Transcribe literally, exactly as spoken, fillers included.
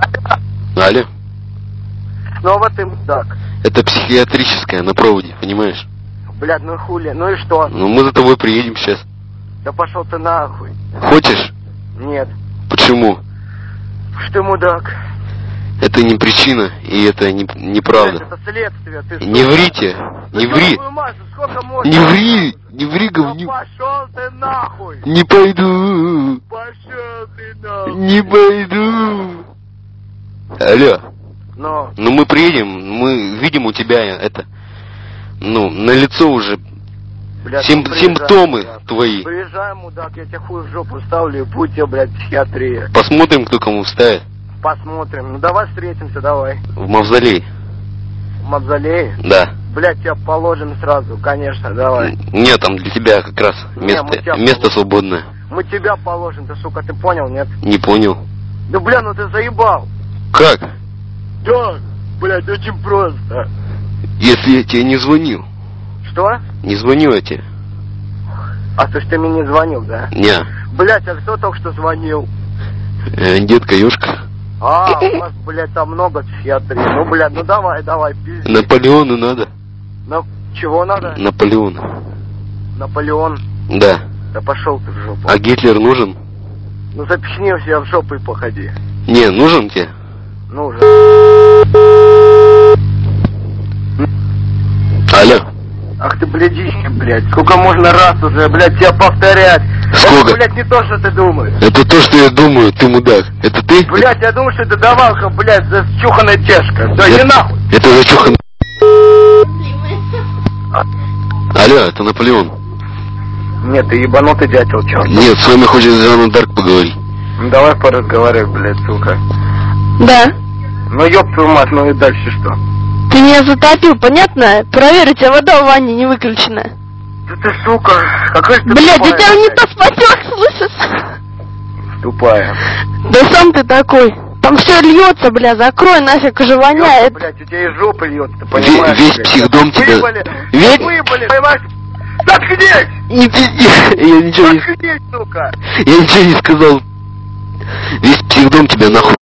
Алло. Снова ты мудак. Это психиатрическая на проводе, понимаешь? Блядь, ну хули, ну и что? Ну мы за тобой приедем сейчас. Да пошел ты нахуй. Хочешь? Нет. Почему? Что ты мудак? Это не причина, и это не, неправда. Блядь, это следствие, ты Не сука. врите, не Да ври. Маша, сколько можно? Не ври, не ври, Да говни. пошел ты нахуй. Не пойду. Пошел ты нахуй. Не пойду. Алло. Но. Ну мы приедем, мы видим у тебя это, ну, на лицо уже. Блядь, Сим, ну, симптомы приезжай, твои. Приезжай, мудак, я тебе хуй в жопу ставлю и будь тебе, блядь, психиатрия. Посмотрим, кто кому вставит. Посмотрим. Ну давай встретимся, давай. В мавзолее. В мавзолее? Да. Блядь, тебя положим сразу, конечно, давай. Нет, там для тебя как раз Не, место, мы тебя место положим. свободное. Мы тебя положим, ты, сука, ты понял, нет? Не понял. Да, бля, ну ты заебал. Как? Да, блядь, очень просто. Если я тебе не звонил. Что? Не звонил я тебе. А то, что ты мне не звонил, да? Не. Блядь, а кто только что звонил? Э, детка Ёшка. А, у вас, блядь, там много психиатрии. Ну, блядь, ну давай, давай, пизди. Наполеону надо. На... Чего надо? Наполеон. Наполеон? Да. Да пошел ты в жопу. А Гитлер нужен? Ну запихни у себя в жопу и походи. Не, нужен тебе? Нужен. Алло. Ах ты, блядище, блядь. Сколько можно раз уже, блядь, тебя повторять? Сколько? Это, блядь, не то, что ты думаешь. Это то, что я думаю, ты мудак. Это ты? Блядь, я думаю, что это давалка, блядь, зачуханная тешка. Да иди нахуй. Это зачухан. Алло, это Наполеон. Нет, ты ебанутый дятел, чё? Нет, с вами хочет Жанна Дарк поговорить. Ну давай поразговаривай, блядь, сука. Да. Ну ёб твою мать, ну и дальше что? Ты меня затопил, понятно? Проверь, у тебя вода в ванне не выключена. Да ты, сука, какая ты Блядь, тупая, я тебя не блядь. то спасёшь, слышишь? Тупая. Да сам ты такой. Там все льется, бля, закрой нафиг, уже воняет. Блядь, у тебя из жопы льется, ты понимаешь? Весь блядь? психдом тебя... Выебали, Весь... выебали, понимаешь? Заткнись! Не пизди, я ничего не... Заткнись, сука! Я ничего не сказал. Весь психдом тебя нахуй...